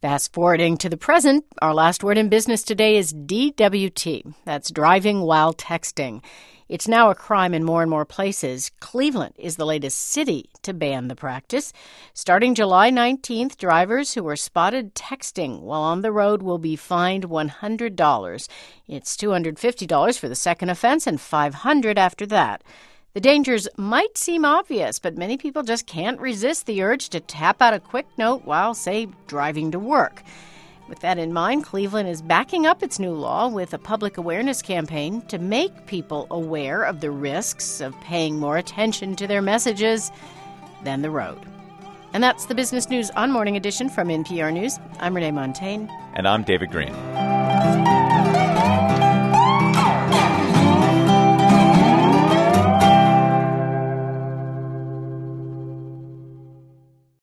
Fast forwarding to the present, our last word in business today is DWT. That's driving while texting. It's now a crime in more and more places. Cleveland is the latest city to ban the practice. Starting July 19th, drivers who are spotted texting while on the road will be fined $100. It's $250 for the second offense and $500 after that. The dangers might seem obvious, but many people just can't resist the urge to tap out a quick note while, say, driving to work. With that in mind, Cleveland is backing up its new law with a public awareness campaign to make people aware of the risks of paying more attention to their messages than the road. And that's the business news on Morning Edition from NPR News. I'm Renee Montaigne. And I'm David Green.